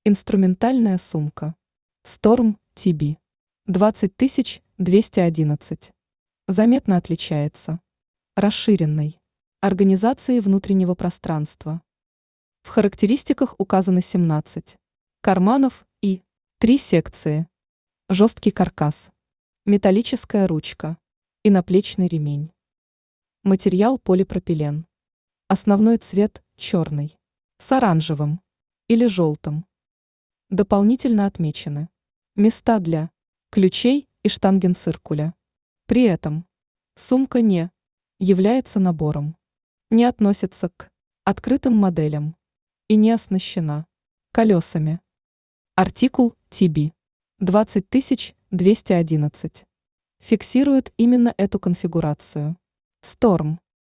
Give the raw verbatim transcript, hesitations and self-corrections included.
Инструментальная сумка. Storm ти би. двадцать тысяч двести одиннадцать. Заметно отличается. Расширенной. Организацией внутреннего пространства. В характеристиках указаны семнадцать карманов и три секции. Жесткий каркас. Металлическая ручка. И наплечный ремень. Материал полипропилен. Основной цвет черный. С оранжевым или желтым. Дополнительно отмечены места для ключей и штангенциркуля. При этом сумка не является набором, не относится к открытым моделям и не оснащена колесами. Артикул ти би двадцать тысяч двести одиннадцать фиксирует именно эту конфигурацию. Storm